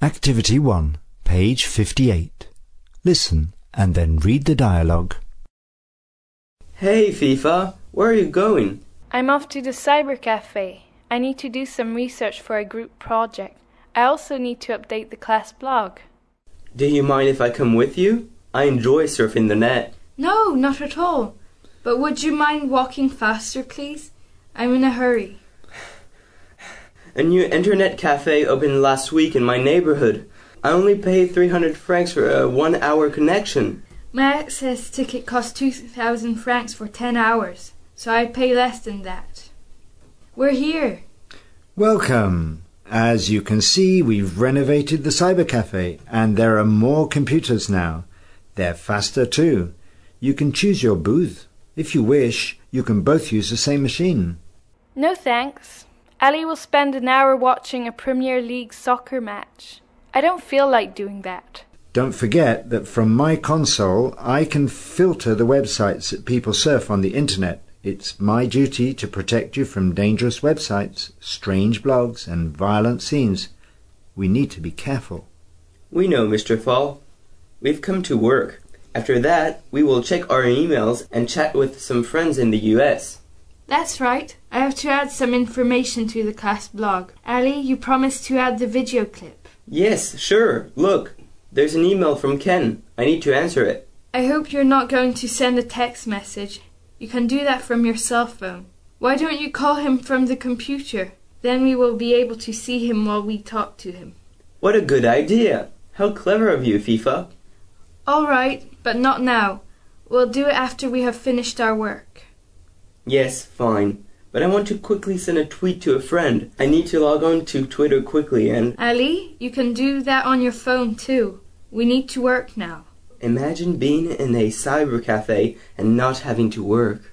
Activity 1, page 58. Listen and then read the dialogue. Hey FIFA, where are you going? I'm off to the cyber cafe. I need to do some research for a group project. I also need to update the class blog. Do you mind if I come with you? I enjoy surfing the net. No, not at all. But would you mind walking faster, please? I'm in a hurry. A new internet cafe opened last week in my neighborhood. I only pay 300 francs for a 1-hour connection. My access ticket costs 2,000 francs for 10 hours, so I pay less than that. We're here. Welcome. As you can see, we've renovated the cyber cafe and there are more computers now. They're faster too. You can choose your booth. If you wish, you can both use the same machine. No thanks. Ali will spend an hour watching a Premier League soccer match. I don't feel like doing that. Don't forget that from my console, I can filter the websites that people surf on the internet. It's my duty to protect you from dangerous websites, strange blogs, and violent scenes. We need to be careful. We know, Mr. Fall. We've come to work. After that, we will check our emails and chat with some friends in the US. That's right. I have to add some information to the class blog. Ali, you promised to add the video clip. Yes, sure. Look, there's an email from Ken. I need to answer it. I hope you're not going to send a text message. You can do that from your cell phone. Why don't you call him from the computer? Then we will be able to see him while we talk to him. What a good idea. How clever of you, FIFA. All right, but not now. We'll do it after we have finished our work. Yes, fine. But I want to quickly send a tweet to a friend. I need to log on to Twitter quickly and... Ali, you can do that on your phone too. We need to work now. Imagine being in a cyber cafe and not having to work.